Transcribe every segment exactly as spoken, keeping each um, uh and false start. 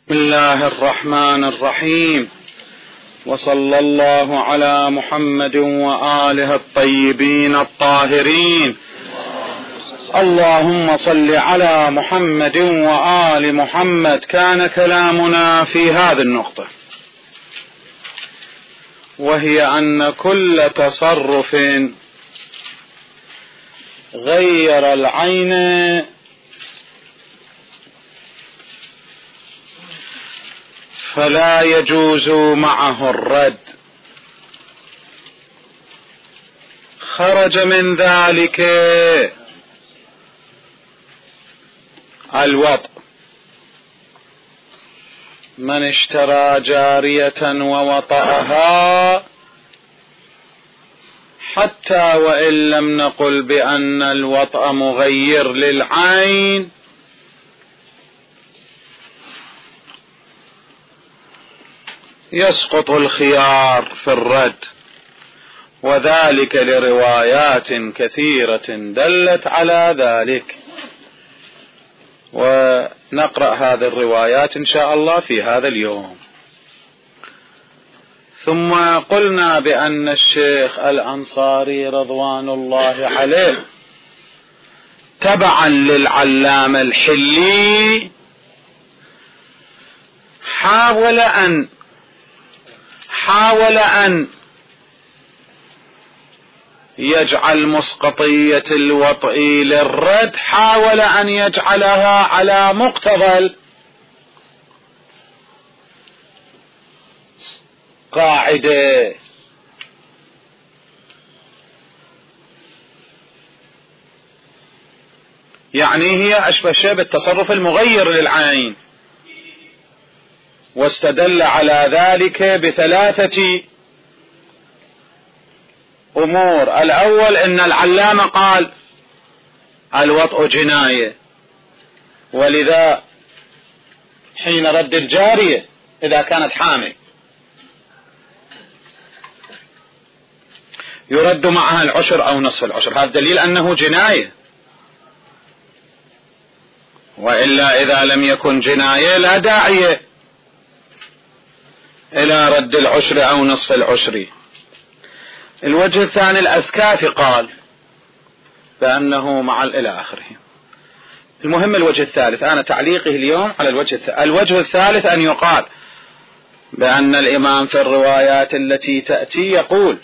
بسم الله الرحمن الرحيم، وصلى الله على محمد وآله الطيبين الطاهرين. اللهم صل على محمد وآل محمد. كان كلامنا في هذه النقطة، وهي أن كل تصرف غير العين فلا يجوز معه الرد. خرج من ذلك الوطء. من اشترى جارية ووطأها، حتى وإن لم نقل بأن الوطأ مغير للعين، يسقط الخيار في الرد، وذلك لروايات كثيرة دلت على ذلك، ونقرأ هذه الروايات إن شاء الله في هذا اليوم. ثم قلنا بأن الشيخ الأنصاري رضوان الله عليه تبعا للعلامة الحلي حاول أن حاول أن يجعل مسقطية الوطء للرد، حاول أن يجعلها على مقتضى القاعدة، يعني هي أشبه شيء بالتصرف المغير للعين، واستدل على ذلك بثلاثة أمور. الأول أن العلامة قال الوطء جناية، ولذا حين رد الجارية إذا كانت حامل يرد معها العشر أو نصف العشر، هذا دليل أنه جناية. وإلا إذا لم يكن جناية لا داعي إلى رد العشر أو نصف العشر. الوجه الثاني الأسكافي قال بأنه مع إلى آخره. المهم الوجه الثالث، أنا تعليقه اليوم على الوجه الثالث. الوجه الثالث أن يقال بأن الإمام في الروايات التي تأتي يقول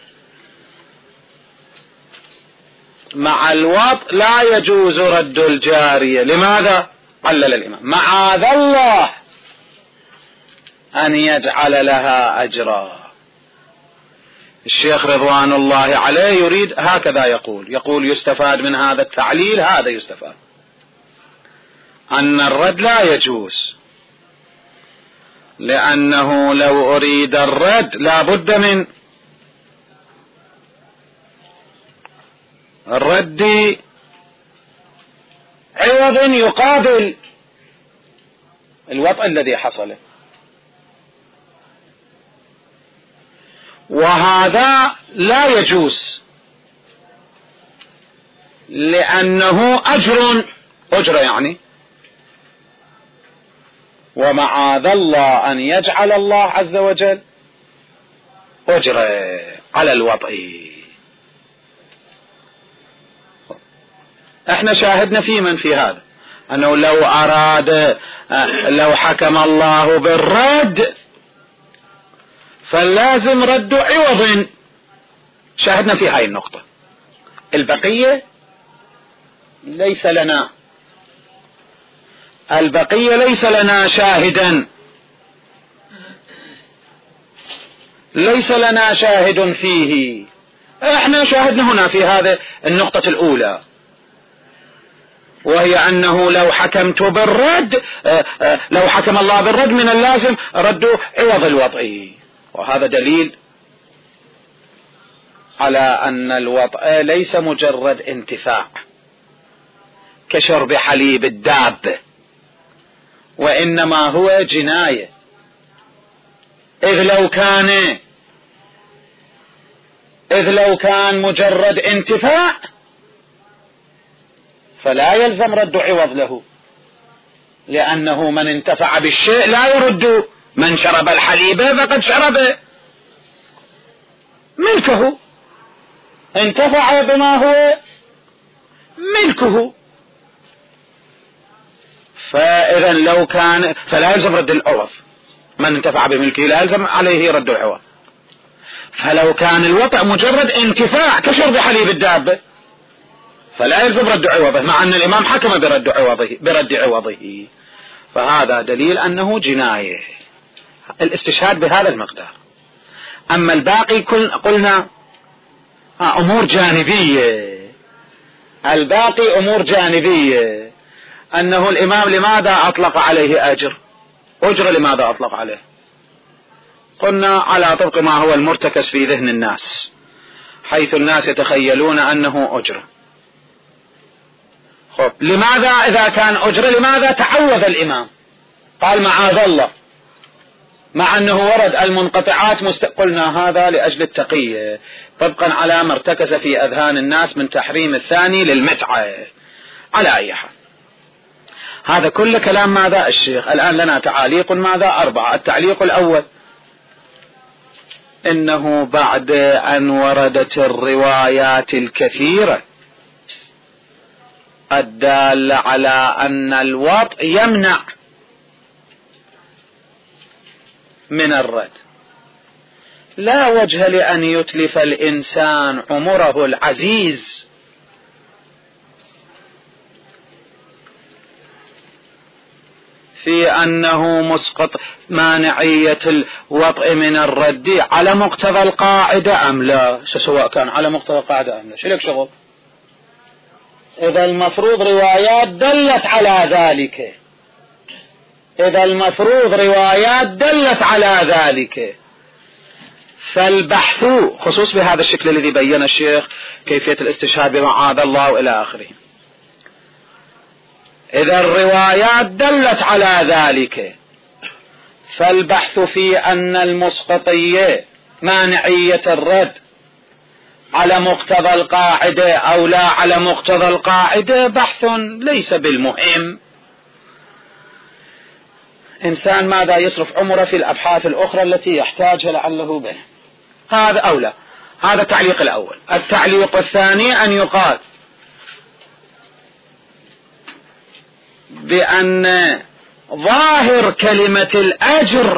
مع الوطء لا يجوز رد الجارية. لماذا؟ علل الإمام معاذ الله أن يجعل لها أجرا. الشيخ رضوان الله عليه يريد هكذا، يقول يقول يستفاد من هذا التعليل، هذا يستفاد أن الرد لا يجوز، لأنه لو أريد الرد لا بد من الرد عوض يقابل الوطء الذي حصل، وهذا لا يجوز لأنه أجر أجر يعني، ومعاذ الله أن يجعل الله عز وجل أجر على الوطء. احنا شاهدنا في من في هذا أنه لو أراد لو حكم الله بالرد فلازم رد عوض، شاهدنا في هاي النقطة. البقية ليس لنا البقية ليس لنا شاهدا ليس لنا شاهد فيه. احنا شاهدنا هنا في هذه النقطة الأولى، وهي أنه لو حكمت بالرد لو حكم الله بالرد من اللازم رد عوض الوطء، وهذا دليل على أن الوطء ليس مجرد انتفاع كشرب حليب الداب، وإنما هو جناية. إذ لو كان إذ لو كان مجرد انتفاع فلا يلزم رد عوض له، لأنه من انتفع بالشيء لا يرد. من شرب الحليب فقد شرب ملكه، انتفع بما هو ملكه. فإذا لو كان فلا يلزم رد العوض، من انتفع بملكه لا يلزم عليه رد العوض. فلو كان الوطء مجرد انتفاع كشرب حليب الدابة فلا يلزم رد عوضه، مع أن الإمام حكم برد عوضه برد عوضه. فهذا دليل أنه جناية، الاستشهاد بهذا المقدار. أما الباقي قلنا أمور جانبية، الباقي أمور جانبية. أنه الإمام لماذا أطلق عليه أجر؟ أجر لماذا أطلق عليه؟ قلنا على طبق ما هو المرتكز في ذهن الناس، حيث الناس يتخيلون أنه أجر. خب لماذا إذا كان أجر لماذا تعوذ الإمام؟ قال معاذ الله، مع أنه ورد المنقطعات مست... قلنا هذا لأجل التقية، طبقا على ما ارتكز في أذهان الناس من تحريم الثاني للمتعة. على أي حال هذا كل كلام ماذا الشيخ. الآن لنا تعاليق ماذا أربعة. التعليق الأول إنه بعد أن وردت الروايات الكثيرة الدالة على أن الوطء يمنع من الرد، لا وجه لأن يتلف الإنسان عمره العزيز في أنه مسقط مانعية الوطء من الرد على مقتضى القاعدة أم لا، سواء كان على مقتضى القاعدة أم لا، شو لك شغل؟ إذا المفروض روايات دلت على ذلك، إذا المفروض روايات دلت على ذلك، فالبحث خصوص بهذا الشكل الذي بين الشيخ كيفية الاستشهاد بمعاذ الله وإلى آخره. إذا الروايات دلت على ذلك فالبحث في أن المسقطية مانعية الرد على مقتضى القاعدة أو لا على مقتضى القاعدة بحث ليس بالمهم. إنسان ماذا يصرف عمره في الأبحاث الأخرى التي يحتاجها لعله به، هذا أولى. هذا التعليق الأول. التعليق الثاني أن يقال بأن ظاهر كلمة الأجر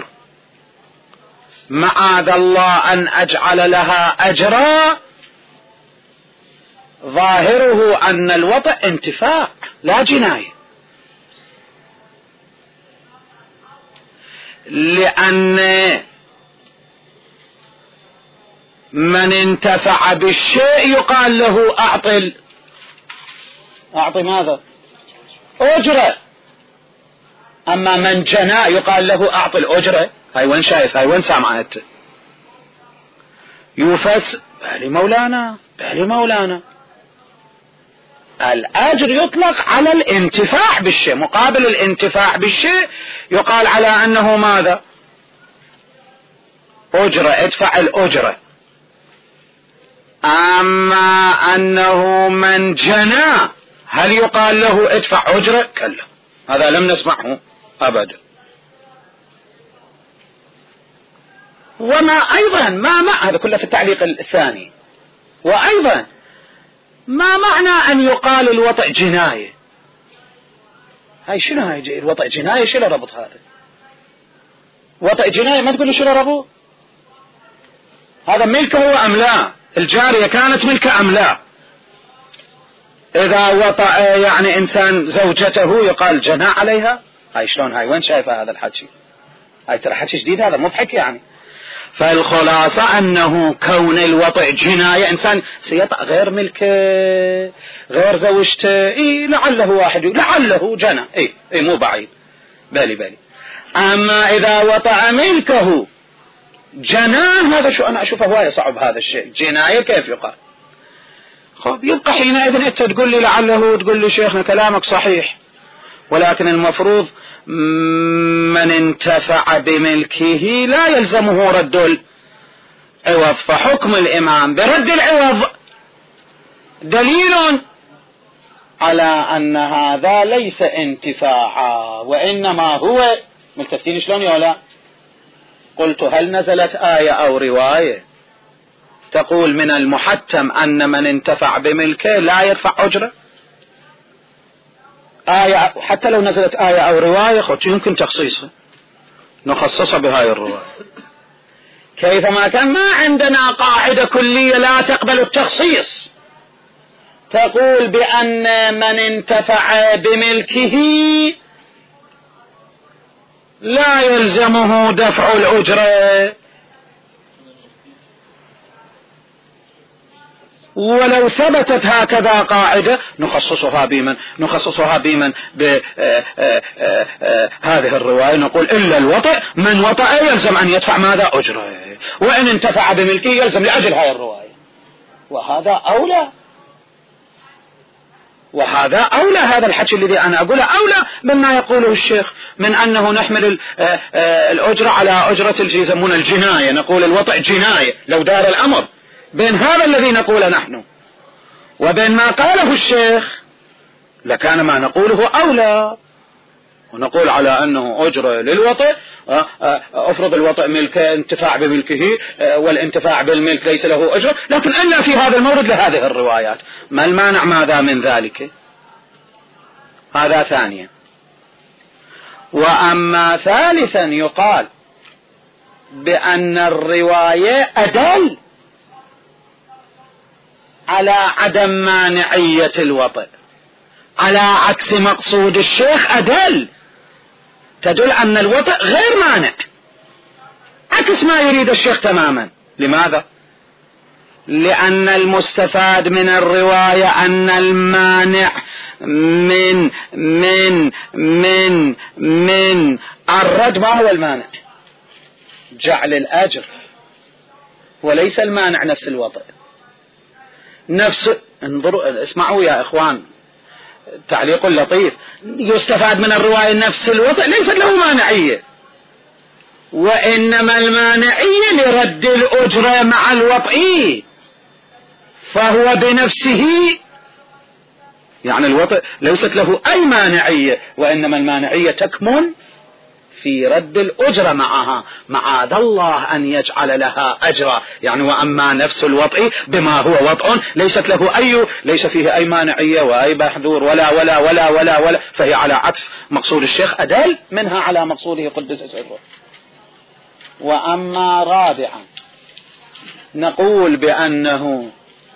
معاذ الله أن أجعل لها أجرا، ظاهره أن الوطء انتفاع لا جناية، لأن من انتفع بالشيء يقال له أعطي أعطي ماذا؟ أجرة. أما من جنى يقال له أعطي الأجرة. هاي وين شايف؟ هاي وين سامعت؟ يوفس بالي مولانا بالي مولانا. الأجر يطلق على الانتفاع بالشيء، مقابل الانتفاع بالشيء يقال على أنه ماذا؟ أجرة، ادفع الأجرة. أما أنه من جنى هل يقال له ادفع أجرة؟ كلا، هذا لم نسمعه أبدا. وما أيضا ما مع هذا كله في التعليق الثاني. وأيضا ما معنى أن يقال الوطء جناية؟ هاي شنو هاي الوطء جناية؟ شنو ربط هذا؟ وطء جناية ما تقول شنو ربط؟ هذا ملكه أم لا؟ الجارية كانت ملكه أم لا؟ إذا وطأ يعني إنسان زوجته يقال جنى عليها؟ هاي شلون هاي؟ وين شايفة هذا الحكي؟ هاي ترى حكي جديد، هذا مو بحكي يعني. فالخلاصة أنه كون الوطء جناية، إنسان سيطأ غير ملكه غير زوجته، إيه لعله واحد لعله جنى، إيه إيه مو بعيد، بالي بالي. أما إذا وطأ ملكه جناه هذا شو أنا أشوفه هواية صعب هذا الشيء. جناية كيف يقال؟ خب يبقى حينئذ أنت تقول لي لعله، تقول لي شيخنا كلامك صحيح، ولكن المفروض من انتفع بملكه لا يلزمه رد العوض، فحكم الإمام برد العوض دليل على أن هذا ليس انتفاعا وإنما هو ملتفتين شلون يا لا؟ قلت هل نزلت آية أو رواية تقول من المحتم أن من انتفع بملكه لا يدفع أجرة؟ آية حتى لو نزلت آية أو رواية خذ يمكن تخصيصها نخصصها بهاي الرواية، كيفما كان ما عندنا قاعدة كلية لا تقبل التخصيص تقول بأن من انتفع بملكه لا يلزمه دفع الأجرة، ولو ثبتت هكذا قاعدة نخصصها بمن نخصصها بمن بهذه الرواية نقول إلا الوطئ من وطئ يلزم أن يدفع ماذا أجرة، وإن انتفع بملكه يلزم لأجل هذه الرواية، وهذا أولى وهذا أولى هذا الحكي الذي أنا أقوله أولى مما يقوله الشيخ من أنه نحمل الأجرة على أجرة يسمون الجناية، نقول الوطئ جناية لو دار الأمر بين هذا الذي نقوله نحن وبين ما قاله الشيخ لكان ما نقوله أولى، ونقول على أنه أجرة للوطئ أفرض الوطئ ملك انتفاع بملكه والانتفاع بالملك ليس له أجرة، لكن إلا في هذا المورد لهذه الروايات ما المانع ماذا من ذلك؟ هذا ثانيا. وأما ثالثا يقال بأن الرواية أدل على عدم مانعية الوطئ على عكس مقصود الشيخ أدل تدل أن الوطئ غير مانع عكس ما يريد الشيخ تماما. لماذا؟ لأن المستفاد من الرواية أن المانع من من من من الرد ما هو المانع؟ جعل الأجر، وليس المانع نفس الوطئ نفس. انظروا اسمعوا يا إخوان تعليق لطيف، يستفاد من الرواية نفس الوطئ ليست له مانعية، وإنما المانعية لرد الأجرة مع الوطئ، فهو بنفسه يعني الوطئ ليست له أي مانعية، وإنما المانعية تكمن في رد الأجرة معها، معاذ الله أن يجعل لها أجرا يعني. وأما نفس الوطئ بما هو وطئ ليست له أي ليس فيه أي مانعية وأي محذور ولا ولا ولا ولا ولا فهي على عكس مقصود الشيخ أدل منها على مقصوده قدس سره. وأما رابعا نقول بأنه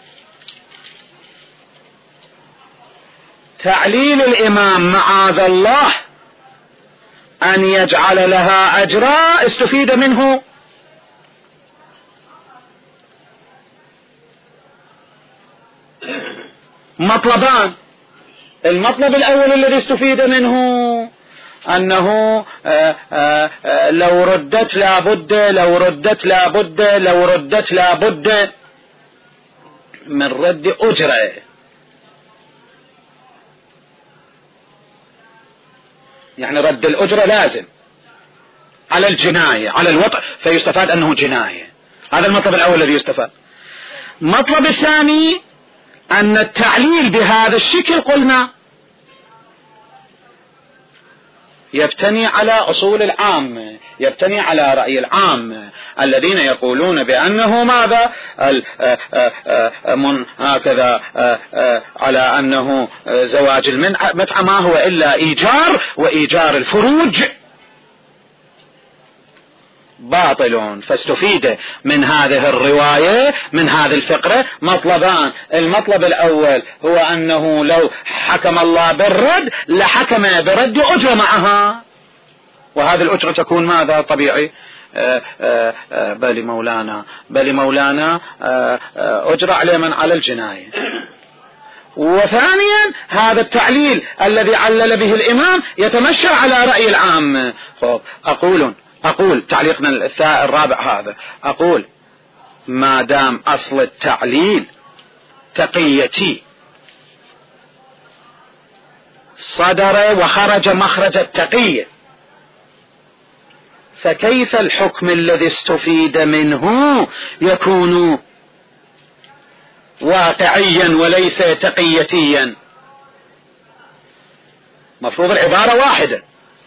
تعليل الإمام معاذ الله أن يجعل لها أجرا استفيد منه مطلبان. المطلب الأول الذي استفيد منه أنه آآ آآ لو ردت لابد لو ردت لابد لو ردت لابد من رد أجرة، يعني رد الأجرة لازم على الجناية على الوطئ فيستفاد أنه جناية. هذا المطلب الأول الذي يستفاد. المطلب الثاني أن التعليل بهذا الشكل قلنا يبتني على أصول العام، يبتني على رأي العام الذين يقولون بأنه ماذا من هكذا على أنه زواج المتعة ما هو إلا إيجار، وإيجار الفروج باطل. فاستفيد من هذه الرواية من هذه الفقرة مطلبان. المطلب الأول هو أنه لو حكم الله بالرد لحكم برد أجرة معها، وهذه الأجرة تكون ماذا؟ طبيعي آآ آآ بل مولانا بل مولانا أجرة على من على الجناية. وثانيا هذا التعليل الذي علل به الإمام يتمشى على رأي العام. خب أقول أقول تعليقنا الرابع هذا أقول ما دام أصل التعليل تقيتي صدر وخرج مخرج التقية، فكيف الحكم الذي استفيد منه يكون واقعيا وليس تقيتيا؟ مفروض العبارة واحدة.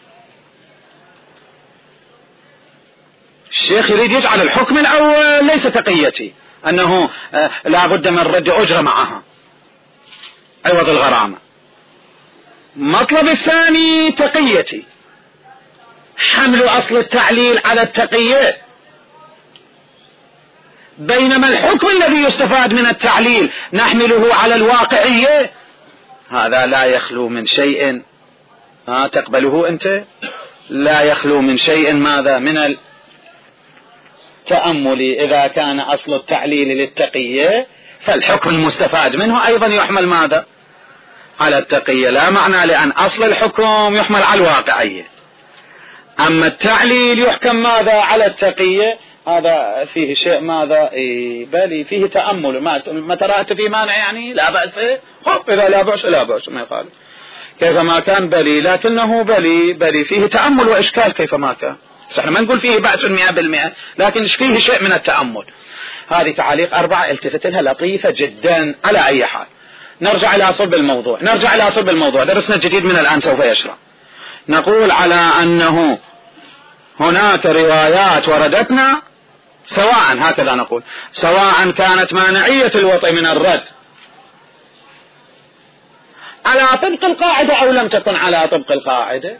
الشيخ يريد يجعل الحكم الأول ليس تقيتي، أنه لا بد من رد أجرة معها عوض الغرامة. مطلب الثاني تقيتي، حمل أصل التعليل على التقية، بينما الحكم الذي يستفاد من التعليل نحمله على الواقعية، هذا لا يخلو من شيء. ها تقبله أنت؟ لا يخلو من شيء ماذا؟ من التأمل. إذا كان أصل التعليل للتقية فالحكم المستفاد منه أيضا يحمل ماذا؟ على التقية. لا معنى لأن أصل الحكم يحمل على الواقعية، أما التعليل يحكم ماذا؟ على التقية. هذا فيه شيء ماذا؟ إيه بل فيه تأمل. ما, ما ترأت فيه مانع يعني لا بأس، خب إذا لا بأس لا بأس ما يقال كيفما كان بلي، لكنه بلي بلي فيه تأمل وإشكال كيفما كان. احنا ما نقول فيه بأس مئة بالمئة، لكن فيه شيء من التأمل. هذه تعاليق أربعة التفت لها لطيفة جدا. على أي حال نرجع إلى صلب الموضوع، نرجع إلى صلب الموضوع. درسنا الجديد من الآن سوف يشرح. نقول على أنه هناك روايات وردتنا سواء، هكذا نقول، سواء كانت مانعية الوطء من الرد على طبق القاعدة أو لم تكن على طبق القاعدة.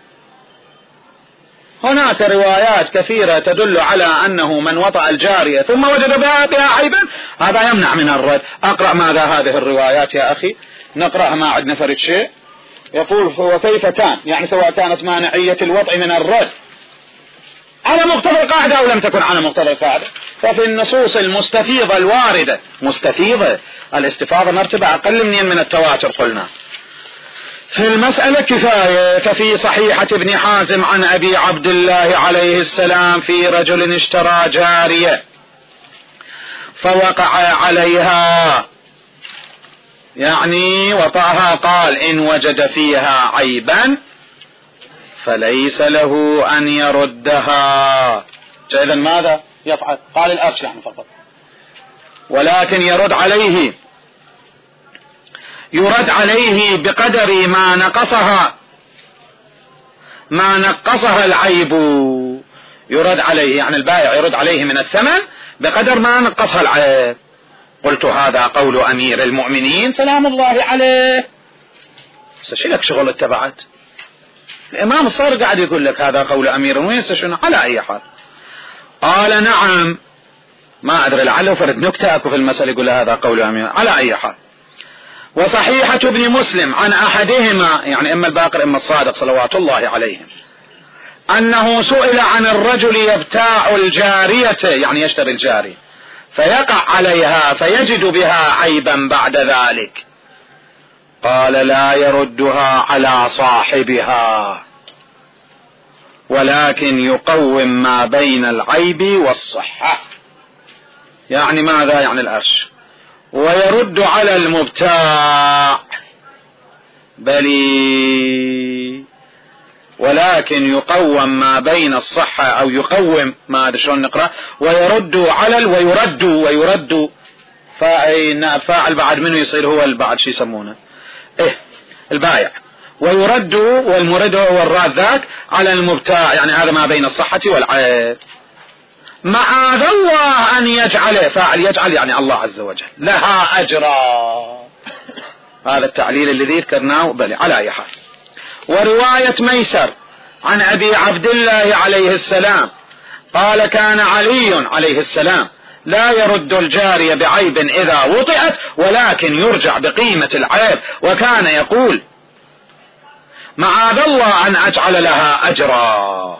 هناك روايات كثيرة تدل على أنه من وطأ الجارية ثم وجد بها عيبا هذا يمنع من الرد. أقرأ ماذا هذه الروايات يا أخي، نقرأها ما عندنا فرد شيء. يقول وكيف كان، يعني سواء كانت مانعية الوطء من الرد على مقتضى القاعدة أو لم تكن على مقتضى القاعدة، ففي النصوص المستفيضة الواردة، مستفيضة الاستفاضة مرتبة أقل من التواتر قلنا، في المسألة كفاية. ففي صحيحة ابن حازم عن أبي عبد الله عليه السلام في رجل اشترى جارية فوقع عليها، يعني وطأها، قال إن وجد فيها عيبا فليس له أن يردها. إذن ماذا يفعل؟ قال الأرش يعني فقط، ولكن يرد عليه يرد عليه بقدر ما نقصها ما نقصها العيب. يرد عليه يعني البائع يرد عليه من الثمن بقدر ما نقصها العيب. قلت هذا قول أمير المؤمنين سلام الله عليه. شلك شغل اتبعت الإمام الصادق قاعد يقول لك هذا قول أمير المؤمنين شنو على أي حال. قال نعم، ما أدري لعله فرد نكتة أكو في المسألة يقول هذا قول أمير على أي حال. وصحيحة ابن مسلم عن أحدهما يعني إما الباقر إما الصادق صلوات الله عليهم أنه سئل عن الرجل يبتاع الجارية يعني يشتري الجارية فيقع عليها فيجد بها عيبا بعد ذلك، قال لا يردها على صاحبها ولكن يقوم ما بين العيب والصحة. يعني ماذا؟ يعني الأرش. ويرد على المبتاع بلي ولكن يقوم ما بين الصحة أو يقوم ما أدري شلون نقرأ. ويرد على ال ويرد ويرد فاعل فاعل بعد منه يصير هو البعد شو يسمونه إيه البايع. ويرد والمرد هو الراد ذاك على المبتاع يعني هذا ما بين الصحة والعيب. معاذ الله أن يجعل فاعل يجعل يعني الله عز وجل لها أجرا. هذا التعليل الذي ذكرناه بل على أي حال. ورواية ميسر عن أبي عبد الله عليه السلام قال كان علي عليه السلام لا يرد الجارية بعيب إذا وطئت ولكن يرجع بقيمة العيب، وكان يقول معاذ الله أن أجعل لها أجرا.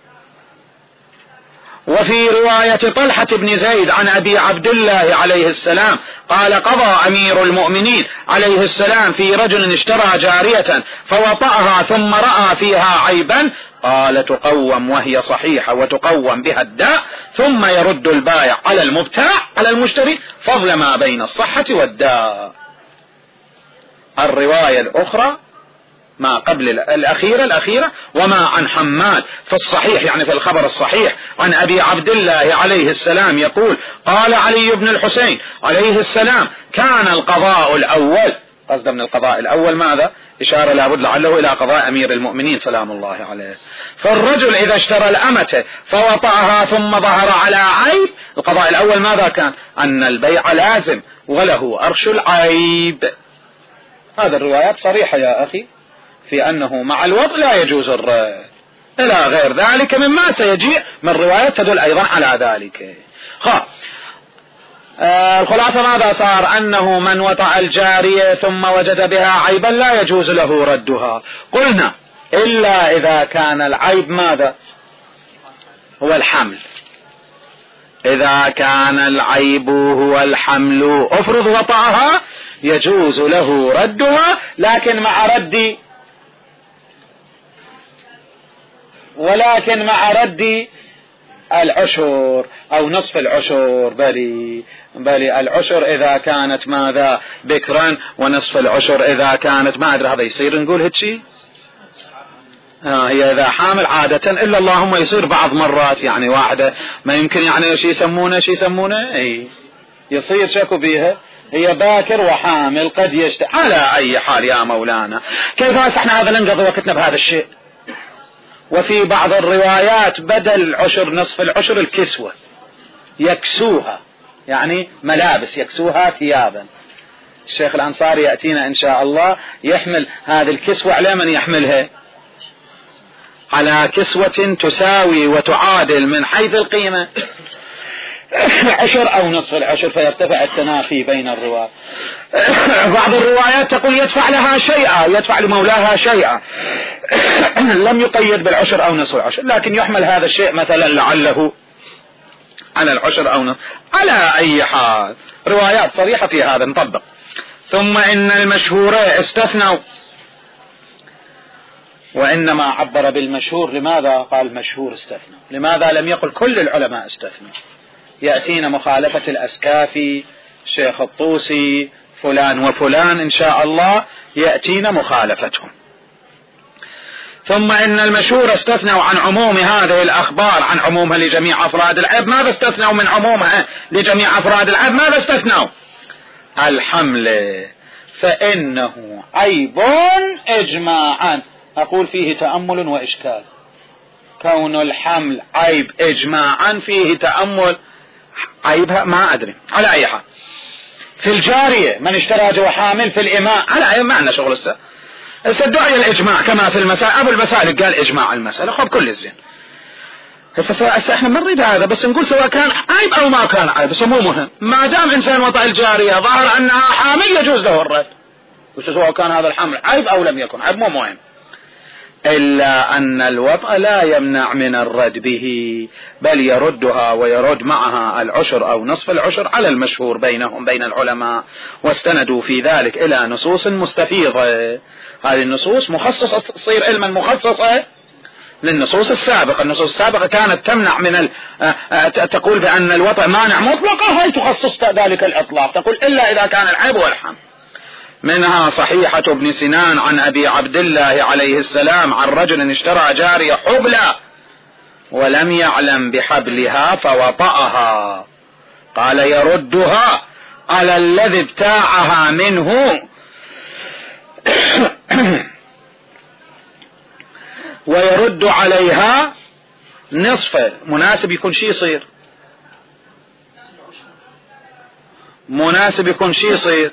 وفي رواية طلحة بن زيد عن أبي عبد الله عليه السلام قال قضى أمير المؤمنين عليه السلام في رجل اشترى جارية فوطأها ثم رأى فيها عيبا، قال تقوم وهي صحيحة وتقوم بها الداء ثم يرد البائع على المبتاع على المشتري فضل ما بين الصحة والداء. الرواية الأخرى ما قبل الأخيرة الأخيرة وما عن حماد في الصحيح يعني في الخبر الصحيح عن أبي عبد الله عليه السلام يقول قال علي بن الحسين عليه السلام كان القضاء الأول قصد من القضاء الأول ماذا؟ إشارة لابد لعله إلى قضاء أمير المؤمنين سلام الله عليه. فالرجل إذا اشترى الأمة فوطأها ثم ظهر على عيب، القضاء الأول ماذا كان؟ أن البيع لازم وله أرش العيب. هذا الروايات صريحة يا أخي في أنه مع الوطء لا يجوز الرد، إلى غير ذلك مما سيجيء من روايات تدل أيضا على ذلك. خا آه الخلاصة ماذا صار؟ أنه من وطأ الجارية ثم وجد بها عيبا لا يجوز له ردها. قلنا إلا إذا كان العيب ماذا؟ هو الحمل. إذا كان العيب هو الحمل افرض وطأها يجوز له ردها، لكن مع رد ولكن مع رد العشر أو نصف العشر، بل بل العشر إذا كانت ماذا؟ بكرا، ونصف العشر إذا كانت ما أدري هذا يصير نقول هيك شيء آه هي إذا حامل عادة، إلا اللهم يصير بعض مرات يعني واحدة ما يمكن يعني شيء يسمونه شيء يسمونه أي يصير شكو بيها هي باكر وحامل قد يشت. على أي حال يا مولانا كيف احنا هذا ننقضي وقتنا بهذا الشيء؟ وفي بعض الروايات بدل العشر نصف العشر الكسوة، يكسوها يعني ملابس، يكسوها ثيابا. الشيخ الأنصاري يأتينا إن شاء الله يحمل هذه الكسوة على من يحملها؟ على كسوة تساوي وتعادل من حيث القيمة عشر أو نصف العشر، فيرتفع التنافي بين الروايات. بعض الروايات تقول يدفع لها شيئا، يدفع لمولاها شيئا، لم يقيد بالعشر أو نصف العشر، لكن يحمل هذا الشيء مثلا لعله على العشر أو نصف. على أي حال روايات صريحة في هذا نطبق. ثم إن المشهور استثنوا، وإنما عبر بالمشهور. لماذا قال مشهور استثنوا؟ لماذا لم يقل كل العلماء استثنوا؟ يأتينا مخالفة الأسكافي، شيخ الطوسي، فلان وفلان إن شاء الله يأتينا مخالفتهم. ثم إن المشهور استثنوا عن عموم هذه الأخبار عن عمومها لجميع أفراد العيب. ماذا استثنوا من عمومها لجميع أفراد العيب؟ ماذا استثنوا؟ الحمل، فإنه عيب إجماعا. أقول فيه تأمل وإشكال، كون الحمل عيب إجماعا فيه تأمل، عيبها ما أدري. على أي حال في الجارية من اشترى جو حامل في الإماء على أي معنى شغل السا الدعية الإجماع كما في المسائل. أبو المسائل قال إجماع المسألة خب كل الزين. هسه احنا ما نريد هذا، بس نقول سواء كان عيب أو ما كان عيب، بس مو مهم ما دام إنسان وطأ الجارية ظهر أنها حامل يجوز له الرد، سواء كان هذا الحمل عيب أو لم يكن عيب مو مهم. إلا أن الوطأ لا يمنع من الرد به، بل يردها ويرد معها العشر أو نصف العشر على المشهور بينهم بين العلماء، واستندوا في ذلك إلى نصوص مستفيضة. هذه النصوص مخصصة تصير علما مخصصة للنصوص السابقة. النصوص السابقة كانت تمنع من ال... تقول بأن الوطأ مانع مطلقة، هي تخصص ذلك الإطلاق، تقول إلا إذا كان العيب والحمل. منها صحيحة ابن سنان عن أبي عبد الله عليه السلام عن رجل اشترى جارية حبلى ولم يعلم بحبلها فوطأها، قال يردها على الذي ابتاعها منه ويرد عليها نصف. مناسب يكون شيء يصير، مناسب يكون شيء يصير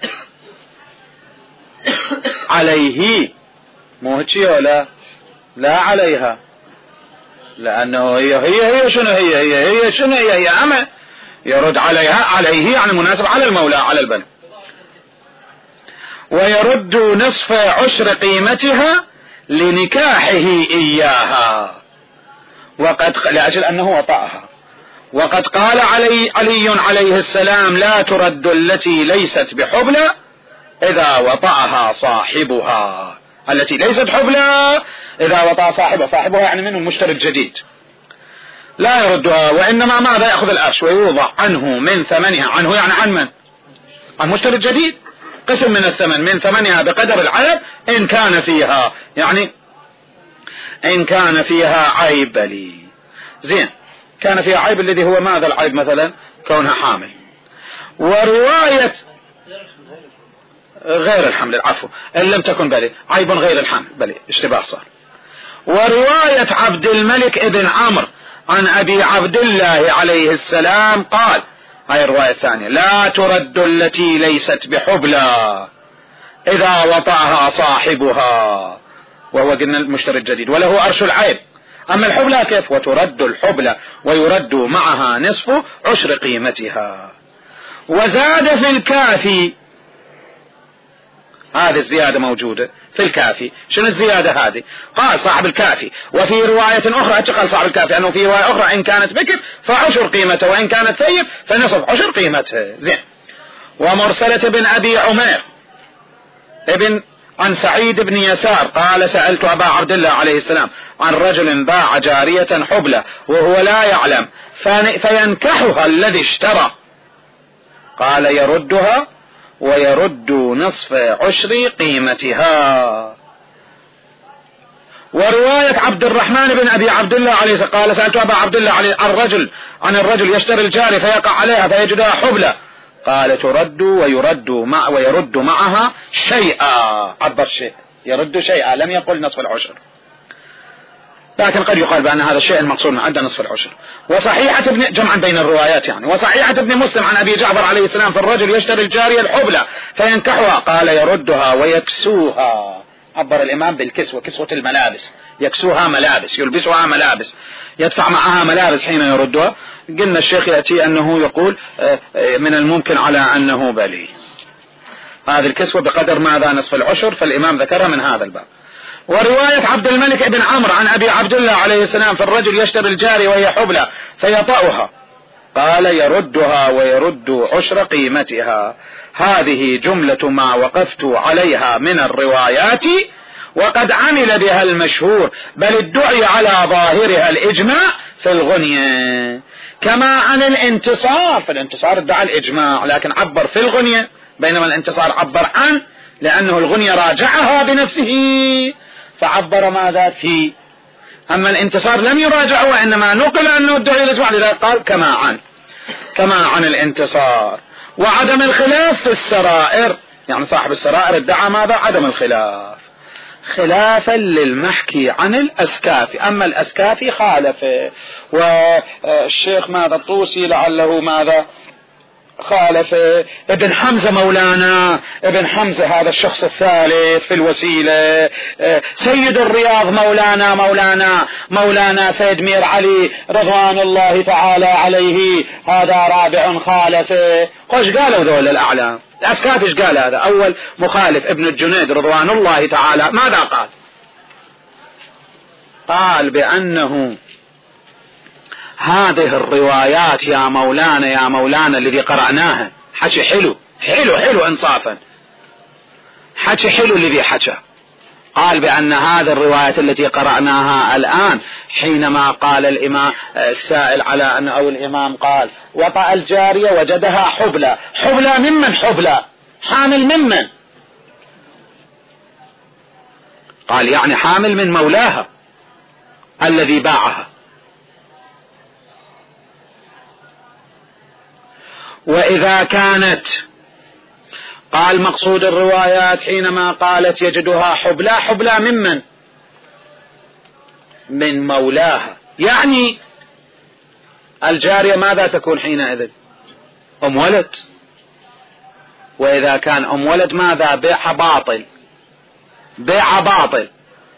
عليه، مو هيك ولا لا عليها، لأنه هي هي هي شنو هي هي هي شنو هي هي أما يرد عليها عليه يعني مناسب على المولى على البن. ويرد نصف عشر قيمتها لنكاحه إياها، وقد لأجل أنه وطأها. وقد قال علي علي عليه السلام لا ترد التي ليست بحبلى إذا وطأها صاحبها. التي ليست حبلى إذا وطأ صاحبها، صاحبها يعني منه المشتري الجديد، لا يردها، وإنما ماذا يأخذ الأرش ويوضع عنه من ثمنها، عنه يعني عن من؟ عن مشتري الجديد، قسم من الثمن من ثمنها بقدر العيب إن كان فيها، يعني إن كان فيها عيب لي زين، كان فيها عيب الذي هو ماذا العيب؟ مثلا كونها حامل. ورواية غير الحمل، العفو، إن لم تكن بلي، عيب غير الحمل، بلي اشتباه صار. ورواية عبد الملك ابن عمرو عن أبي عبد الله عليه السلام قال، هاي الرواية الثانية، لا ترد التي ليست بحبلى إذا وطأها صاحبها، وهو قلنا المشتري الجديد، وله أرش العيب. أما الحبلى كيف؟ وترد الحبلى ويرد معها نصف عشر قيمتها. وزاد في الكافي، هذه الزيادة موجودة في الكافي. شنو الزيادة هذه؟ قال صاحب الكافي، وفي رواية أخرى، قال صاحب الكافي أنه في رواية أخرى إن كانت بكر فعشر قيمتها، وإن كانت ثيب فنصف عشر قيمتها. زين. ومرسلة بن أبي عمير ابن عن سعيد بن يسار قال سألت أبا عبد الله عليه السلام عن رجل باع جارية حبلى وهو لا يعلم فينكحها الذي اشترى، قال يردها ويرد نصف عشر قيمتها. ورواية عبد الرحمن بن أبي عبد الله عليه السلام قال سألت أبا عبد الله عليه عن الرجل عن الرجل يشتري الجارية فيقع عليها فيجدها حبلى، قال ترد ويرد مع ويرد معها شيئا، عبر شيء، يرد شيئا، لم يقل نصف العشر، لكن قد يقال بأن هذا الشيء المقصود من عند نصف العشر. وصحيحة ابن جمعا بين الروايات يعني، وصحيحة ابن مسلم عن أبي جعفر عليه السلام في الرجل يشتري الجارية الحبلى فينكحها، قال يردها ويكسوها، عبر الإمام بالكسوة، كسوة الملابس، يكسوها ملابس، يلبسها ملابس، يدفع معها ملابس حين يردها. قلنا الشيخ يأتي أنه يقول من الممكن على أنه بلي هذه الكسوة بقدر ماذا؟ نصف العشر، فالإمام ذكرها من هذا الباب. ورواية عبد الملك بن عمرو عن أبي عبد الله عليه السلام في الرجل يشتري الجارية وهي حبلى فيطأها، قال يردها ويرد عشر قيمتها. هذه جملة ما وقفت عليها من الروايات، وقد عمل بها المشهور، بل ادعي على ظاهرها الإجماع في الغنية، كما عن الانتصار. في الانتصار ادعى الإجماع لكن عبر في الغنية، بينما الانتصار عبر عن، لأنه الغنية راجعها بنفسه فعبر ماذا فيه. أما الانتصار لم يراجعه وإنما نقل أنه ادعي الإجماع، لذلك قال كما عن كما عن الانتصار. وعدم الخلاف في السرائر، يعني صاحب السرائر ادعى ماذا؟ عدم الخلاف، خلافا للمحكي عن الأسكافي. أما الأسكافي خالف، والشيخ ماذا الطوسي لعله ماذا خالف، ابن حمزة مولانا ابن حمزة هذا الشخص الثالث في الوسيلة، سيد الرياض مولانا مولانا مولانا سيد مير علي رضوان الله تعالى عليه هذا رابع خالف. خوش قالوا ذول الأعلام. الأسكافي ايش قال؟ هذا أول مخالف ابن الجنيد رضوان الله تعالى، ماذا قال؟ قال بأنه هذه الروايات يا مولانا يا مولانا الذي قرأناها حكي حلو حلو حلو انصافا، حكي حلو الذي حكى. قال بأن هذه الروايات التي قرأناها الآن حينما قال الإمام السائل على أن أو الإمام قال وطأ الجارية وجدها حبلى، حبلى ممن؟ حبلى حامل ممن؟ قال يعني حامل من مولاها الذي باعها. وإذا كانت، قال مقصود الروايات حينما قالت يجدها حبلى، حبلى ممن؟ من مولاها، يعني الجارية ماذا تكون حينئذ؟ أم ولد. وإذا كان أم ولد ماذا؟ بيع باطل، بيع باطل.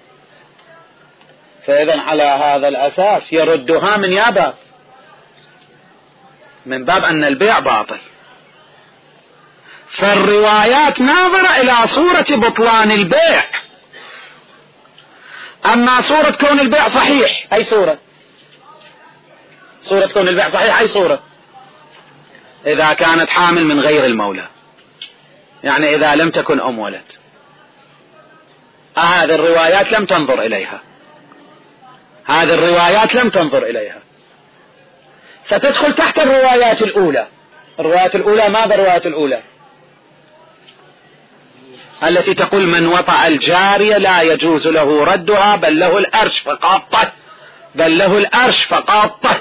فإذا على هذا الأساس يردها من يابا، من باب أن البيع باطل. فالروايات ناظرة إلى صورة بطلان البيع، أما صورة كون البيع صحيح أي صورة؟ صورة كون البيع صحيح أي صورة؟ إذا كانت حامل من غير المولى، يعني إذا لم تكن أم ولد. هذه الروايات لم تنظر إليها، هذه الروايات لم تنظر إليها، ستدخل تحت الروايات الأولى. الروايات الأولى ماذا؟ الروايات الأولى التي تقول من وطأ الجارية لا يجوز له ردها بل له الأرش فقط، بل له الأرش فقط.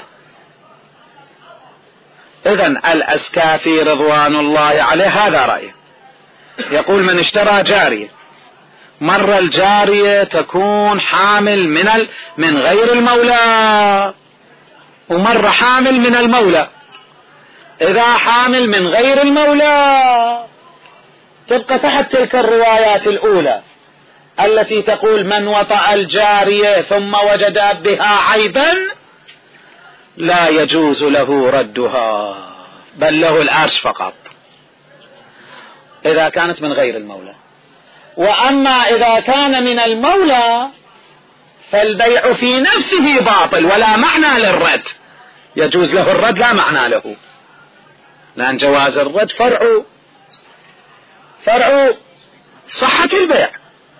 إذن الأسكافي رضوان الله عليه هذا رأيه. يقول من اشترى جارية، مرة الجارية تكون حامل من ال... من غير المولى، ومرة حامل من المولى. إذا حامل من غير المولى تبقى تحت تلك الروايات الأولى التي تقول من وطأ الجارية ثم وجد بها عيبا لا يجوز له ردها، بل له العرش فقط إذا كانت من غير المولى. وأما إذا كان من المولى فالبيع في نفسه باطل ولا معنى للرد، يجوز له الرد لا معنى له، لأن جواز الرد فرع فرع صحة البيع.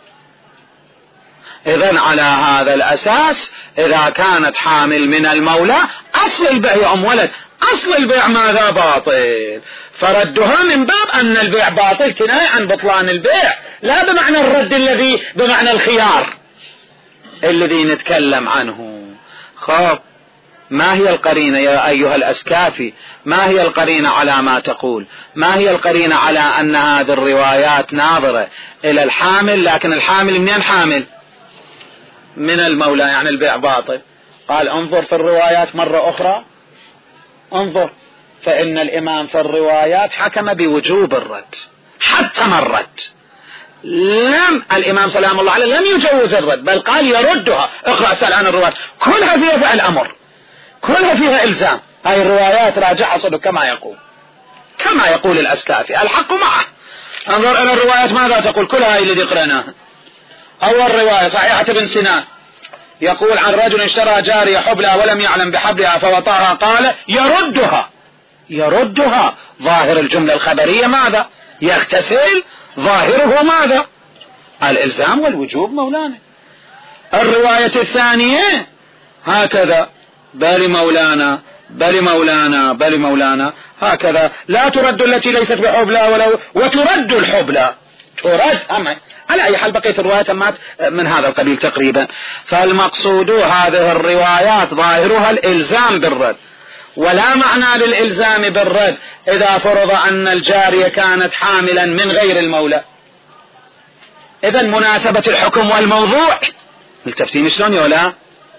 إذن على هذا الأساس إذا كانت حامل من المولى أصل البيع يا أم ولد، أصل البيع ماذا؟ باطل، فردها من باب أن البيع باطل كناية عن بطلان البيع، لا بمعنى الرد الذي بمعنى الخيار الذي نتكلم عنه. خب ما هي القرينة يا أيها الأسكافي؟ ما هي القرينة على ما تقول؟ ما هي القرينة على أن هذه الروايات ناظرة إلى الحامل، لكن الحامل منين حامل؟ من المولى، يعني البيع باطل. قال انظر في الروايات مرة أخرى، انظر، فإن الإمام في الروايات حكم بوجوب الرد حتى من رد. لم الإمام سلام الله عليه لم يجوز الرد، بل قال يردها. اقرأ سأل عن الروايات كلها فيها فعل أمر، كلها فيها إلزام. هاي الروايات راجعها صدق كما يقول كما يقول الأسكافي، الحق معه. انظر إلى الروايات ماذا تقول، كلها هاي اللي قرأناها. أول رواية صحيحة ابن سنان يقول عن رجل اشترى جارية حبلى ولم يعلم بحبلها فوطاها، قال يردها. يردها ظاهر الجملة الخبرية ماذا؟ يغتسل، ظاهره ماذا؟ الإلزام والوجوب مولانا. الرواية الثانية هكذا بل مولانا بل مولانا بل مولانا هكذا لا ترد التي ليست بحبلى ولو وترد الحبلى، ترد. أما على أي حال بقية الروايات من هذا القبيل تقريبا. فالمقصود هذه الروايات ظاهرها الإلزام بالرد، ولا معنى للإلزام بالرد إذا فرض أن الجارية كانت حاملا من غير المولى. إذن مناسبة الحكم والموضوع ملتفتين شلون يولا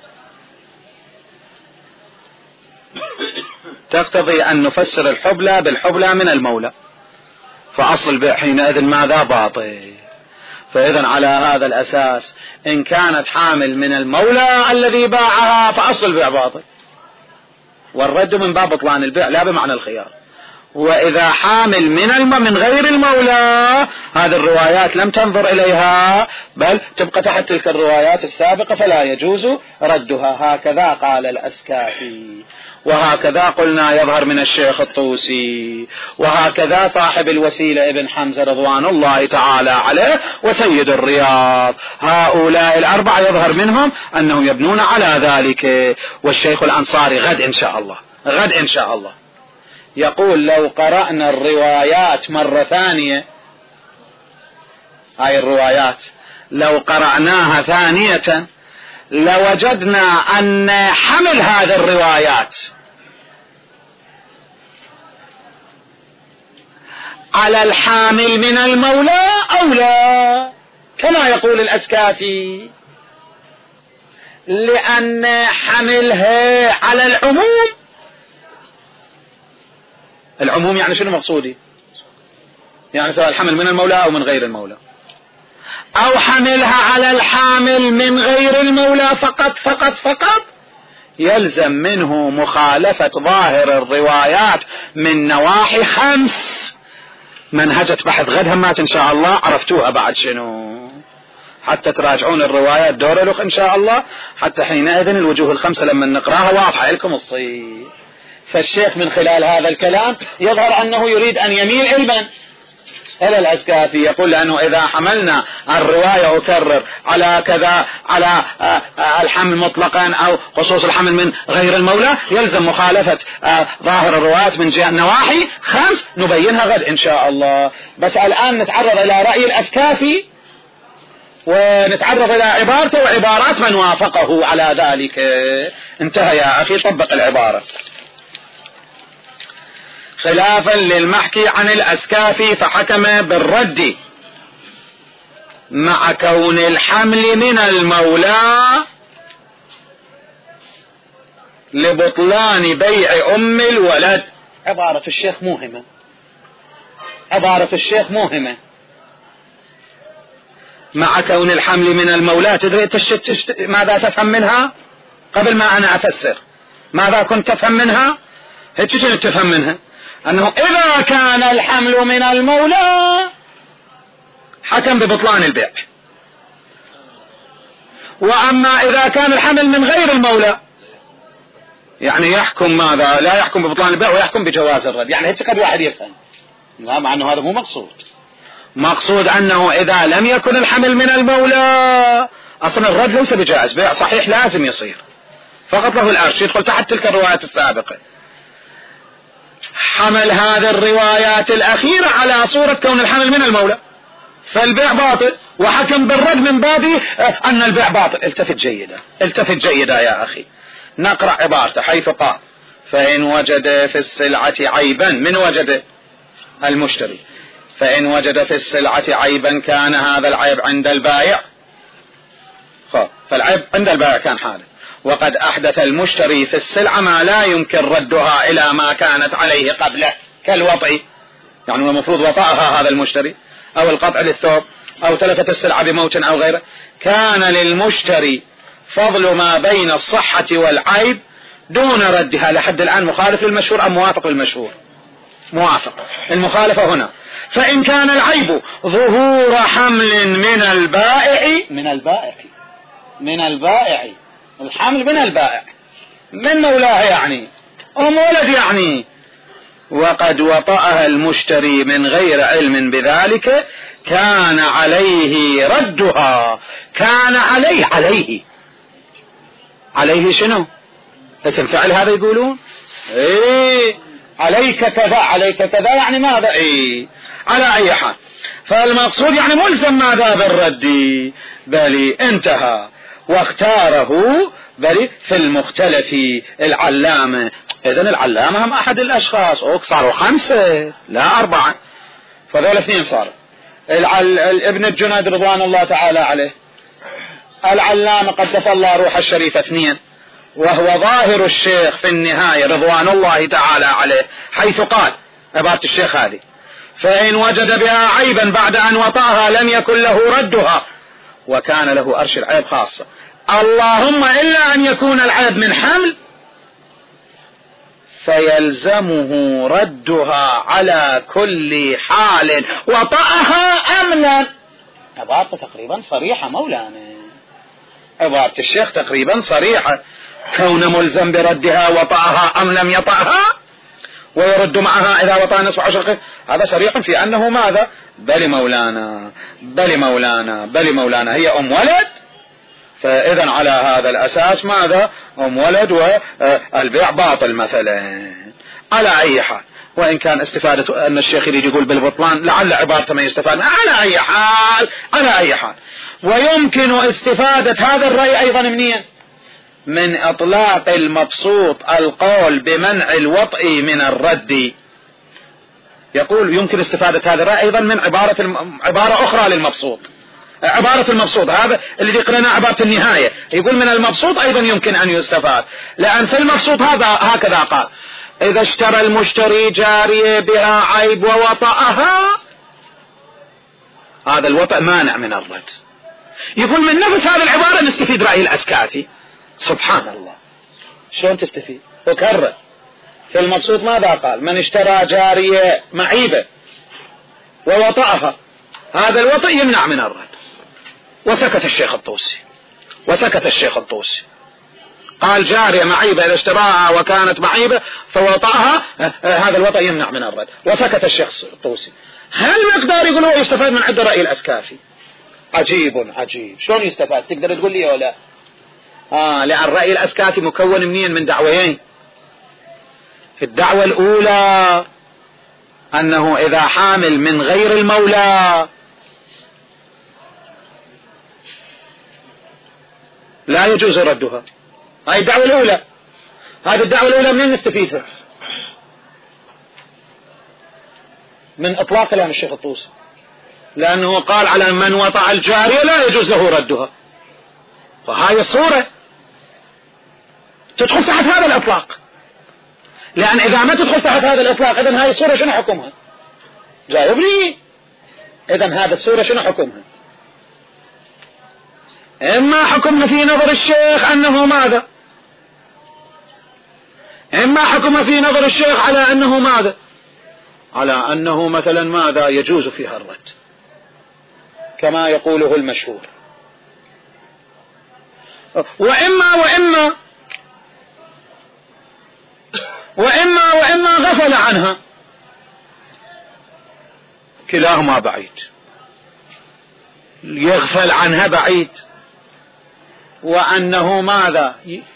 تقتضي أن نفسر الحبلى بالحبلى من المولى، فأصل البيع حينئذ ماذا؟ باطل. فإذن على هذا الأساس إن كانت حامل من المولى الذي باعها فأصل البيع باطل، والرد من باب بطلان البيع لا بمعنى الخيار. وإذا حامل من الم من غير المولى هذه الروايات لم تنظر إليها بل تبقى تحت تلك الروايات السابقة فلا يجوز ردها. هكذا قال الأسكافي، وهكذا قلنا يظهر من الشيخ الطوسي، وهكذا صاحب الوسيلة ابن حمزة رضوان الله تعالى عليه وسيد الرياض. هؤلاء الأربعة يظهر منهم أنهم يبنون على ذلك. والشيخ الأنصاري غد إن شاء الله غد إن شاء الله يقول لو قرأنا الروايات مرة ثانية، هاي الروايات لو قرأناها ثانية لوجدنا أن حمل هذه الروايات على الحامل من المولى أولى كما يقول الأسكافي، لأن حملها على العموم. العموم يعني شنو مقصودي؟ يعني سواء الحمل من المولى أو من غير المولى، أو حملها على الحامل من غير المولى فقط فقط فقط، يلزم منه مخالفة ظاهر الروايات من نواحي خمس. منهجة بحث غد همات إن شاء الله عرفتوها بعد شنو، حتى تراجعون الروايات دور الأخ إن شاء الله، حتى حينئذ الوجوه الخمسة لما نقراها واضحة لكم الصيف. فالشيخ من خلال هذا الكلام يظهر أنه يريد أن يميل علما إلى الأسكافي، يقول لأنه إذا حملنا الرواية أكرر على كذا على الحمل مطلقا أو خصوص الحمل من غير المولى يلزم مخالفة ظاهر الروايات من جهة نواحي خمس نبينها غد إن شاء الله. بس الآن نتعرض إلى رأي الأسكافي ونتعرض إلى عبارته وعبارات من وافقه على ذلك. انتهى يا أخي، طبق العبارة. خلافا للمحكي عن الأسكافي فحكم بالرد مع كون الحمل من المولى لبطلان بيع أم الولد. عبارة الشيخ موهمة، عبارة الشيخ موهمة. مع كون الحمل من المولى، تدري ماذا تفهم منها؟ قبل ما أنا أفسر، ماذا كنت تفهم منها؟ هيك تفهم منها أنه إذا كان الحمل من المولى حكم ببطلان البيع، وأما إذا كان الحمل من غير المولى يعني يحكم ماذا؟ لا يحكم ببطلان البيع ويحكم بجواز الرد. يعني هيك قد واحد يفهم، لا، مع أنه هذا مو مقصود. مقصود أنه إذا لم يكن الحمل من المولى أصلا الرد ليس بجائز، بيع صحيح لازم يصير، فقط له الأرش يدخل تحت تلك الروايات السابقة. حمل هذه الروايات الأخيرة على صورة كون الحمل من المولى فالبيع باطل، وحكم بالرد من باب أن البيع باطل. التفت جيدا، التفت جيدا يا أخي. نقرأ عبارته حيث قال: فإن وجد في السلعة عيبا، من وجد؟ المشتري. فإن وجد في السلعة عيبا كان هذا العيب عند البائع، فالعيب عند البائع كان حاله، وقد أحدث المشتري في السلعة ما لا يمكن ردها إلى ما كانت عليه قبله، كالوطئ، يعني المفروض وطأها هذا المشتري، أو القطع للثوب، أو تلفت السلعة بموت أو غيره. كان للمشتري فضل ما بين الصحة والعيب دون ردها. لحد الآن مخالف للمشهور أم موافق للمشهور؟ موافق. المخالفة هنا: فإن كان العيب ظهور حمل من البائع، من البائع من البائع الحمل من البائع من مولاه، يعني أم ولد، يعني وقد وطأها المشتري من غير علم بذلك، كان عليه ردها. كان عليه عليه عليه شنو؟ اسم فعل هذا يقولون ايه عليك كذا، عليك كذا يعني ماذا؟ ايه على اي حال. فالمقصود يعني ملزم ماذا؟ بالرد. بل انتهى واختاره بل في المختلف العلامة. اذن العلامة هم احد الاشخاص، او صاروا خمسة لا اربعة، فذول اثنين صاروا. العل... ابن الجنيد رضوان الله تعالى عليه، العلامة قدس الله روح الشريفة اثنين، وهو ظاهر الشيخ في النهاية رضوان الله تعالى عليه، حيث قال عبارة الشيخ هذه: فإن وجد بها عيبا بعد أن وطأها لم يكن له ردها، وكان له أرش العيب خاصة، اللهم إلا أن يكون العيب من حمل فيلزمه ردها على كل حال وطأها أملا. عبارة تقريبا صريحة مولانا، عبارة الشيخ تقريبا صريحة، كون ملزم بردها وطأها أم لم يطأها، ويرد معها إذا وطأ نصف عشر، هذا صريح في أنه ماذا؟ بل مولانا بل مولانا بل مولانا هي أم ولد، فإذا على هذا الأساس ماذا؟ أم ولد والبيع باطل مثلا. على أي حال، وإن كان استفادة أن الشيخ يريد يقول بالبطلان لعل عبارته ما يستفاد، على أي حال على أي حال. ويمكن استفادة هذا الرأي أيضا منين؟ من إطلاق المبسوط القول بمنع الوطء من الرد. يقول يمكن استفادة هذا الرأي أيضا من عبارة الم... عبارة أخرى للمبسوط، عبارة المبسوط هذا اللي ذكرنا عبارة النهاية، يقول من المبسوط أيضا يمكن أن يستفاد، لأن في المبسوط هذا هكذا قال: إذا اشترى المشتري جارية بها عيب ووطأها، هذا الوطأ مانع من الرد. يقول من نفس هذه العبارة نستفيد رأي الأسكافي. سبحان الله، شلون تستفيد؟ وكرر في المبسوط ماذا قال؟ من اشترى جارية معيبة ووطأها، هذا الوطأ يمنع من الرد. وسكت الشيخ الطوسي، وسكت الشيخ الطوسي قال جارية معيبة إذا اشتراها وكانت معيبة فوطأها، هذا الوطأ يمنع من الرد. وسكت الشيخ الطوسي. هل مقدار يقولوا يستفاد من عند رأي الأسكافي؟ عجيب عجيب، شلون يستفاد؟ تقدر تقول لي ولا؟ آه لأن رأي الأسكافي مكون منين؟ من دعوتين. الدعوة الأولى أنه إذا حامل من غير المولى لا يجوز ردها، هاي الدعوة الأولى. هذه الدعوة الأولى منين نستفيدها؟ من إطلاق كلام الشيخ الطوسي، لأنه قال على من وطأ الجارية لا يجوز له ردها، وهاي الصورة تدخل تحت هذا الإطلاق. لأن إذا ما تدخل تحت هذا الإطلاق إذن هاي الصورة شنو حكمها؟ جاوبني. إذن هذا الصورة شنو حكمها؟ إما حكمها في نظر الشيخ أنه ماذا؟ إما حكم في نظر الشيخ على أنه ماذا؟ على أنه مثلا ماذا يجوز فيها الرد كما يقوله المشهور، وإما وإما وإما وإما غفل عنها، كلاهما بعيد. يغفل عنها بعيد، وأنه ماذا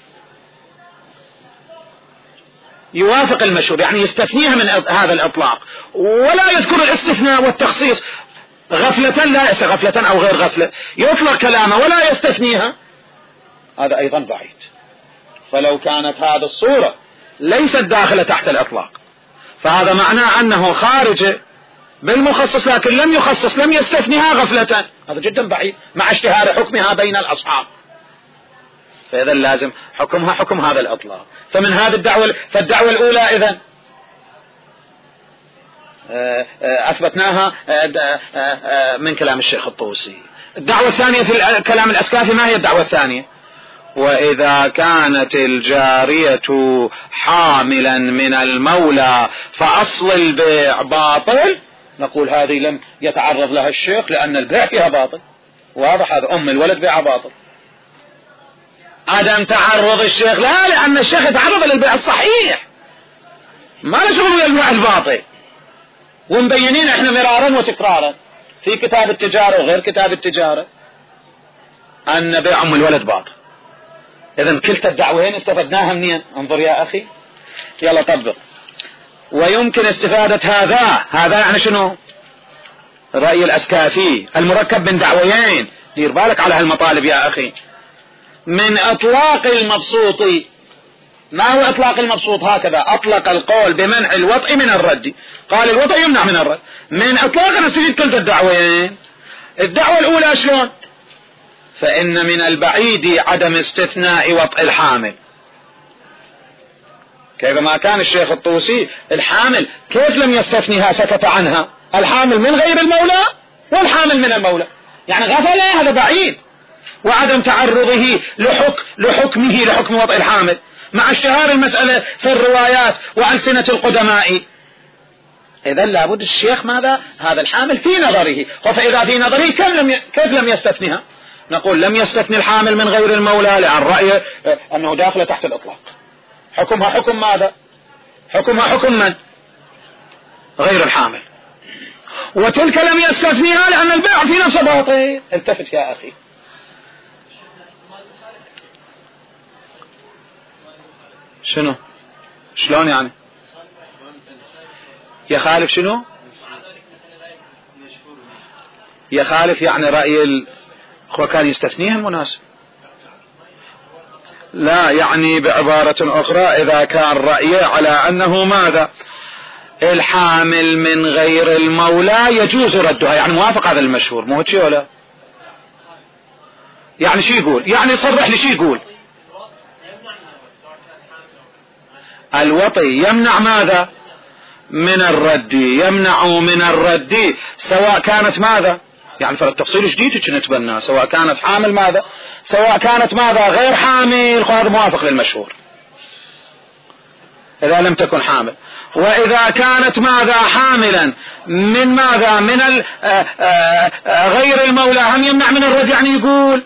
يوافق المشهور، يعني يستثنيها من هذا الإطلاق ولا يذكر الاستثناء والتخصيص غفلة، لا غفلة أو غير غفلة، يطلق كلامه ولا يستثنيها، هذا أيضا بعيد. فلو كانت هذه الصورة ليست داخلة تحت الإطلاق فهذا معناه أنه خارج بالمخصص، لكن لم يخصص لم يستثنيها غفلة، هذا جدا بعيد مع اشتهار حكمها بين الأصحاب. فإذا لازم حكمها حكم هذا الإطلاق. فمن هذه الدعوة، فالدعوة الأولى إذن أثبتناها من كلام الشيخ الطوسي. الدعوة الثانية في كلام الأسكافي، ما هي الدعوة الثانية؟ وإذا كانت الجارية حاملا من المولى فأصل البيع باطل، نقول هذه لم يتعرض لها الشيخ لأن البيع فيها باطل، واضح هذا، أم الولد بيع باطل. عدم تعرض الشيخ لا، لأن الشيخ يتعرض للبيع الصحيح، ما له شغل بالبيع الباطل، ومبينين احنا مرارا وتكرارا في كتاب التجارة وغير كتاب التجارة أن بيع أم الولد باطل. إذن كلتا الدعوين استفدناها منين؟ انظر يا أخي، يلا طبق. ويمكن استفادة هذا، هذا يعني شنو؟ رأي الأسكافي المركب من دعويين، دير بالك على هالمطالب يا أخي. من إطلاق المبسوط، ما هو إطلاق المبسوط؟ هكذا أطلق القول بمنع الوطء من الرد، قال الوطء يمنع من الرد. من إطلاق نستفيد كلتا الدعوين. الدعوة الأولى شلون؟ فإن من البعيد عدم استثناء وطء الحامل، كيفما كان الشيخ الطوسي الحامل كيف لم يستثنيها سكت عنها؟ الحامل من غير المولى والحامل من المولى، يعني غفل، هذا بعيد. وعدم تعرضه لحك لحكمه لحكم وطء الحامل مع اشتهار المسألة في الروايات وألسنة القدماء. إذن لابد الشيخ ماذا؟ هذا الحامل في نظره، فإذا في نظره كيف لم كيف لم يستثنيها؟ نقول لم يستثني الحامل من غير المولى لأن رأيه أنه داخل تحت الإطلاق. حكمها حكم ماذا؟ حكمها حكم من؟ غير الحامل. وتلك لم يستثنيها لأن البيع في نفسه باطل. التفت يا أخي. شنو؟ شلون يعني؟ يخالف شنو؟ يخالف يعني رأي ال... هو كان يستثنيها المناسب. لا، يعني بعبارة أخرى إذا كان رأيه على أنه ماذا؟ الحامل من غير المولى يجوز ردها، يعني موافق هذا المشهور، مو هيك ولا؟ يعني شو يقول؟ يعني صرح لي شو يقول؟ الوطي يمنع ماذا؟ من الرد، يمنع من الرد سواء كانت ماذا؟ يعني فالتفصيل جديد نتبناه، سواء كانت حامل ماذا؟ سواء كانت ماذا؟ غير حامل، هذا موافق للمشهور إذا لم تكن حامل. وإذا كانت ماذا؟ حاملا من ماذا؟ من غير المولى هم يمنع من الرد، يعني يقول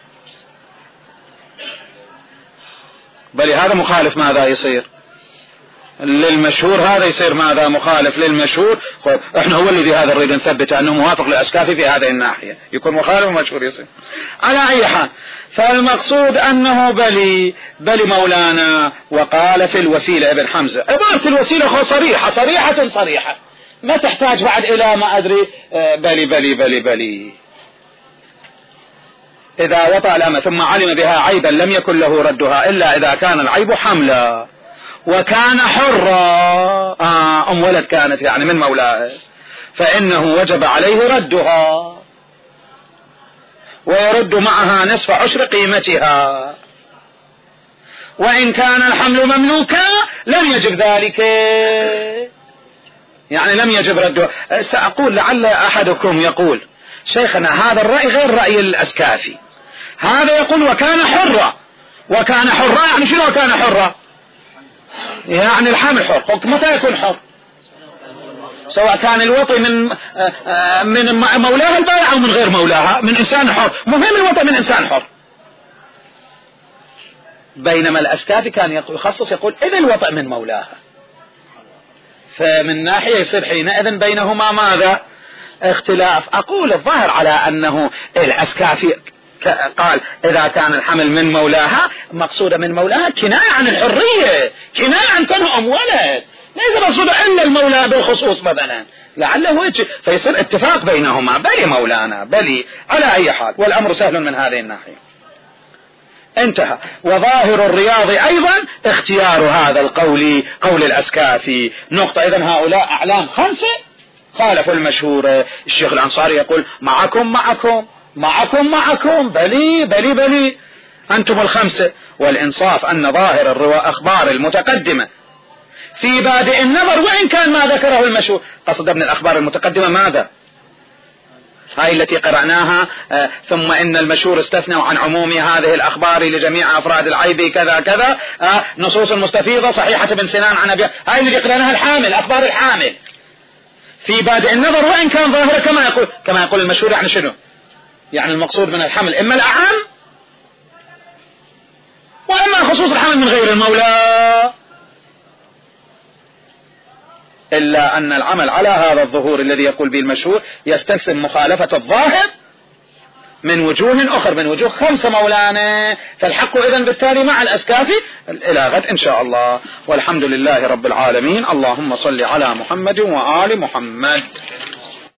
بل هذا مخالف ماذا يصير؟ للمشهور، هذا يصير ماذا؟ مخالف للمشهور. احنا هو الذي هذا نريد نثبت انه موافق للأسكافي في هذه الناحية، يكون مخالف ومشهور يصير. على اي حال، فالمقصود انه بلي بلي مولانا وقال في الوسيلة ابن حمزة، عبارة الوسيلة صريحة صريحة صريحة، ما تحتاج بعد الى ما ادري بلي بلي بلي بلي. اذا وطأ الأمة ثم علم بها عيبا لم يكن له ردها الا اذا كان العيب حملا وكان حرا. آه أم ولد كانت يعني من مولاه، فإنه وجب عليه ردها ويرد معها نصف عشر قيمتها، وإن كان الحمل مملوكا لم يجب ذلك، يعني لم يجب رده. سأقول لعل أحدكم يقول شيخنا هذا الرأي غير رأي الأسكافي، هذا يقول وكان حرة. وكان حرة يعني شنو وكان حرة؟ يعني الحمل حر. متى يكون حر؟ سواء كان الوطي من من مولاه البائع أو من غير مولاها، من إنسان حر. مهم الوطي من إنسان حر. بينما الأسكافي كان يخصص يقول إذا الوطئ من مولاها، فمن ناحية يصير حينئذ بينهما ماذا؟ اختلاف. أقول الظاهر على أنه الأسكافي قال إذا كان الحمل من مولاها، مقصودة من مولاها كناية عن الحرية، كناية عن كونه أم ولد، ليس مقصودة إلا المولى بالخصوص مثلا، لعله يجي فيصير اتفاق بينهما، بلي مولانا بلي على أي حال، والأمر سهل من هذه الناحية. انتهى. وظاهر الرياض أيضا اختيار هذا القول قول الأسكافي. نقطة. إذن هؤلاء أعلام خمسة خالفوا المشهور. الشيخ الأنصاري يقول معكم معكم معكم معكم بلي بلي بلي أنتم الخمسة. والإنصاف أن ظاهر الرواء أخبار المتقدمة في بادئ النظر، وإن كان ما ذكره المشهور، قصد ابن الأخبار المتقدمة ماذا؟ هاي التي قرأناها. آه ثم إن المشهور استثنوا عن عموم هذه الأخبار لجميع أفراد العيب كذا كذا. آه نصوص المستفيضة صحيحة بن سنان عن أبي، هاي اللي قرأناها الحامل، أخبار الحامل في بادئ النظر، وإن كان ظاهرة كما يقول كما يقول المشهور. يعني شنو؟ يعني المقصود من الحمل إما الأعم وإما خصوص الحمل من غير المولى، إلا أن العمل على هذا الظهور الذي يقول به المشهور يستلزم مخالفة الظاهر من وجوه أخر، من وجوه خمسة مولانا. فالحق إذن بالتالي مع الأسكافي إلى غد إن شاء الله، والحمد لله رب العالمين. اللهم صل على محمد وآل محمد.